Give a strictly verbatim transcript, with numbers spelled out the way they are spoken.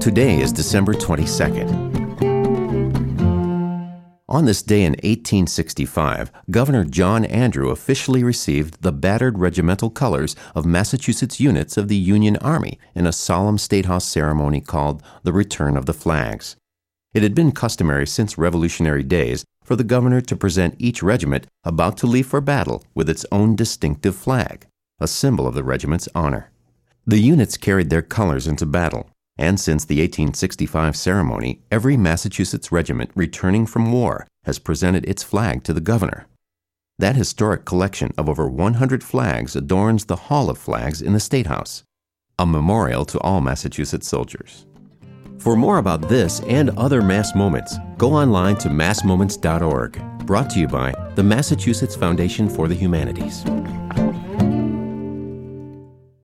Today is December twenty-second. On this day in eighteen sixty-five, Governor John Andrew officially received the battered regimental colors of Massachusetts units of the Union Army in a solemn State House ceremony called the Return of the Flags. It had been customary since Revolutionary days for the governor to present each regiment about to leave for battle with its own distinctive flag, a symbol of the regiment's honor. The units carried their colors into battle, and since the eighteen sixty-five ceremony, every Massachusetts regiment returning from war has presented its flag to the governor. That historic collection of over one hundred flags adorns the Hall of Flags in the State House, a memorial to all Massachusetts soldiers. For more about this and other Mass Moments, go online to mass moments dot org. Brought to you by the Massachusetts Foundation for the Humanities.